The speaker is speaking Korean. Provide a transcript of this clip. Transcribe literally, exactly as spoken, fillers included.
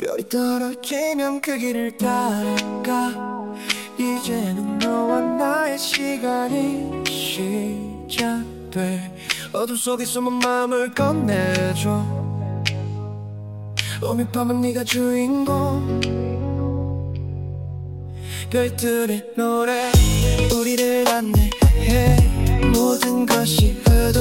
별이 떨어지면 그 길을 따라가. 이제는 너와 나의 시간이 시작돼. 어둠 속에 숨은 마음을 건네줘. 오늘 밤은 네가 주인공. 별들의 노래 우리를 안내해. 모든 것이 흐